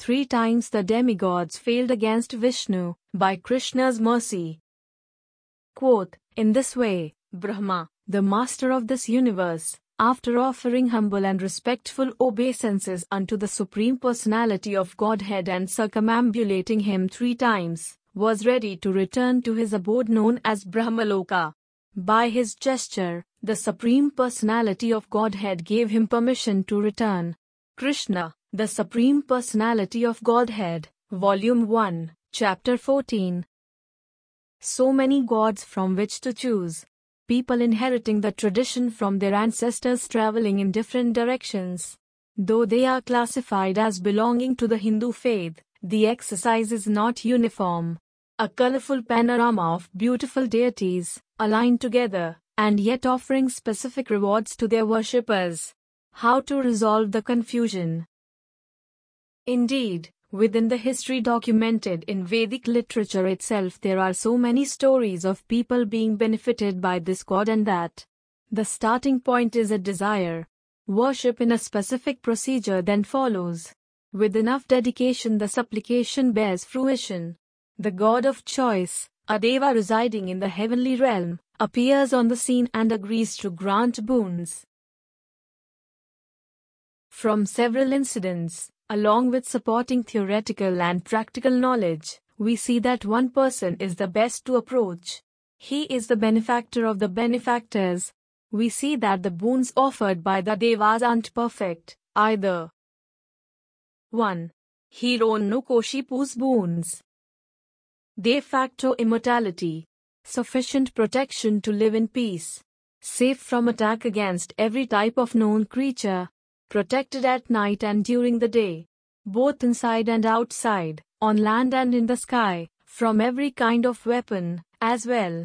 3 times the demigods failed against Vishnu, by Krishna's mercy. Quote, in this way, Brahma, the master of this universe, after offering humble and respectful obeisances unto the Supreme Personality of Godhead and circumambulating him 3 times, was ready to return to his abode known as Brahmaloka. By his gesture, the Supreme Personality of Godhead gave him permission to return. Krishna, the Supreme Personality of Godhead, Volume 1, Chapter 14. So many gods from which to choose. People inheriting the tradition from their ancestors traveling in different directions. Though they are classified as belonging to the Hindu faith, the exercise is not uniform. A colorful panorama of beautiful deities, aligned together, and yet offering specific rewards to their worshippers. How to resolve the confusion? Indeed, within the history documented in Vedic literature itself, there are so many stories of people being benefited by this god and that. The starting point is a desire. Worship in a specific procedure then follows. With enough dedication, the supplication bears fruition. The god of choice, a deva residing in the heavenly realm, appears on the scene and agrees to grant boons. From several incidents, along with supporting theoretical and practical knowledge, we see that one person is the best to approach. He is the benefactor of the benefactors. We see that the boons offered by the devas aren't perfect, either. 1. Hiranyakashipu's boons. De facto immortality. Sufficient protection to live in peace. Safe from attack against every type of known creature. Protected at night and during the day. Both inside and outside, on land and in the sky, from every kind of weapon, as well.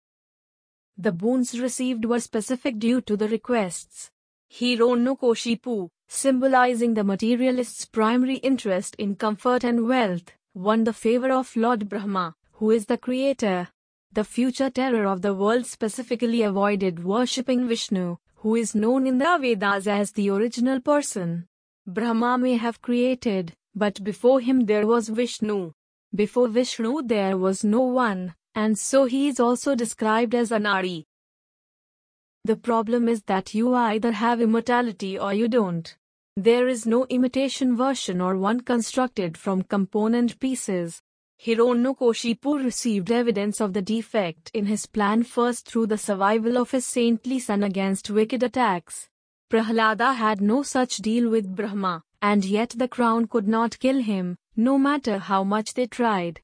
The boons received were specific due to the requests. Hiranyakashipu, symbolizing the materialist's primary interest in comfort and wealth, won the favor of Lord Brahma, who is the creator. The future terror of the world specifically avoided worshipping Vishnu, who is known in the Vedas as the original person. Brahma may have created, but before him there was Vishnu. Before Vishnu there was no one, and so he is also described as Anadi. The problem is that you either have immortality or you don't. There is no imitation version or one constructed from component pieces. Hiranyakashipu received evidence of the defect in his plan first through the survival of his saintly son against wicked attacks. Prahlada had no such deal with Brahma, and yet the crown could not kill him, no matter how much they tried.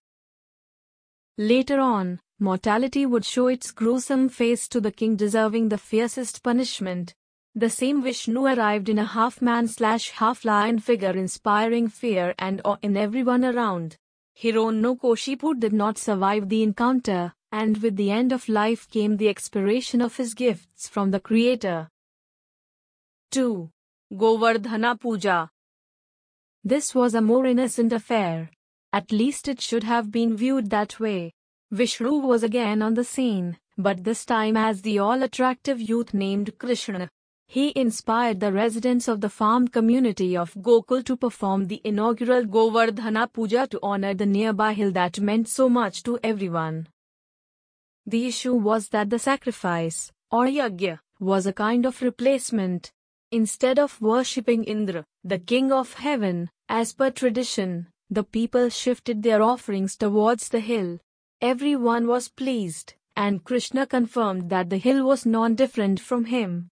Later on, mortality would show its gruesome face to the king deserving the fiercest punishment. The same Vishnu arrived in a half-man/half-lion figure inspiring fear and awe in everyone around. Hiranyakashipu did not survive the encounter, and with the end of life came the expiration of his gifts from the Creator. 2. Govardhana Puja. This was a more innocent affair. At least it should have been viewed that way. Vishnu was again on the scene, but this time as the all-attractive youth named Krishna. He inspired the residents of the farm community of Gokul to perform the inaugural Govardhana Puja to honor the nearby hill that meant so much to everyone. The issue was that the sacrifice, or yajna, was a kind of replacement. Instead of worshipping Indra, the king of heaven, as per tradition, the people shifted their offerings towards the hill. Everyone was pleased, and Krishna confirmed that the hill was non-different from him.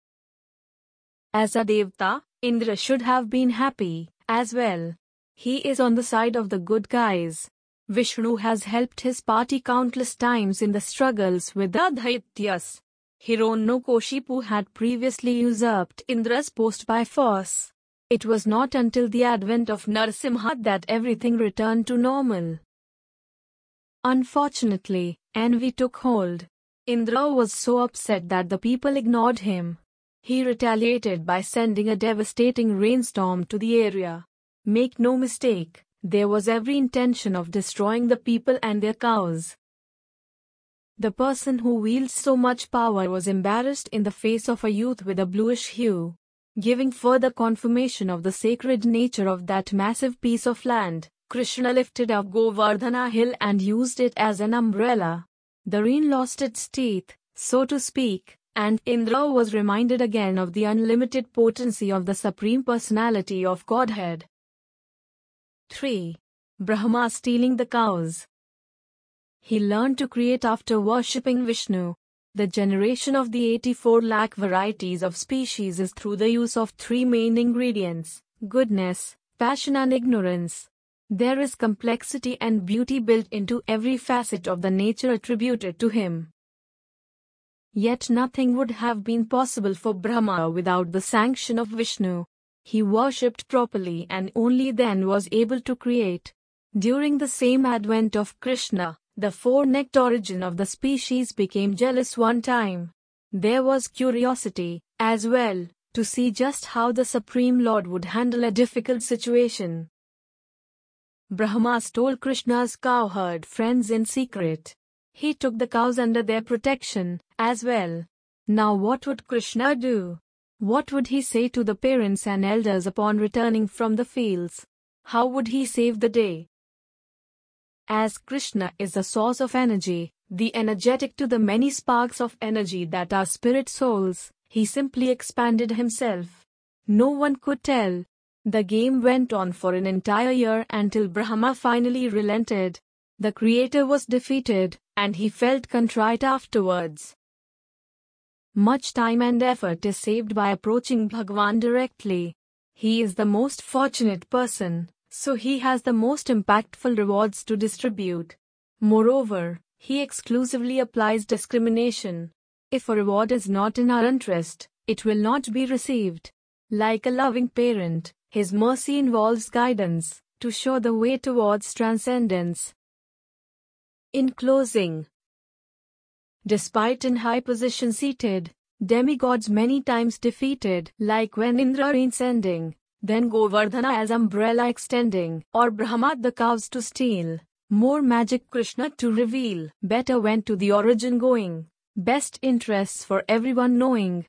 As a devta, Indra should have been happy, as well. He is on the side of the good guys. Vishnu has helped his party countless times in the struggles with the Daityas. Hiranyakashipu had previously usurped Indra's post by force. It was not until the advent of Narasimha that everything returned to normal. Unfortunately, envy took hold. Indra was so upset that the people ignored him. He retaliated by sending a devastating rainstorm to the area. Make no mistake, there was every intention of destroying the people and their cows. The person who wields so much power was embarrassed in the face of a youth with a bluish hue. Giving further confirmation of the sacred nature of that massive piece of land, Krishna lifted up Govardhana hill and used it as an umbrella. The rain lost its teeth, so to speak, and Indra was reminded again of the unlimited potency of the Supreme Personality of Godhead. 3. Brahma stealing the cows. He learned to create after worshipping Vishnu. The generation of the 84 lakh varieties of species is through the use of three main ingredients: goodness, passion and ignorance. There is complexity and beauty built into every facet of the nature attributed to him. Yet nothing would have been possible for Brahma without the sanction of Vishnu. He worshipped properly and only then was able to create. During the same advent of Krishna, the four-necked origin of the species became jealous one time. There was curiosity, as well, to see just how the Supreme Lord would handle a difficult situation. Brahma stole Krishna's cowherd friends in secret. He took the cows under their protection, as well. Now what would Krishna do? What would he say to the parents and elders upon returning from the fields? How would he save the day? As Krishna is the source of energy, the energetic to the many sparks of energy that are spirit souls, he simply expanded himself. No one could tell. The game went on for an entire year until Brahma finally relented. The Creator was defeated, and he felt contrite afterwards. Much time and effort is saved by approaching Bhagwan directly. He is the most fortunate person, so he has the most impactful rewards to distribute. Moreover, he exclusively applies discrimination. If a reward is not in our interest, it will not be received. Like a loving parent, his mercy involves guidance, to show the way towards transcendence. In closing, despite in high position seated, demigods many times defeated, like when Indra rain sending, then Govardhana as umbrella extending, or Brahma the cows to steal, more magic Krishna to reveal, better went to the origin going, best interests for everyone knowing.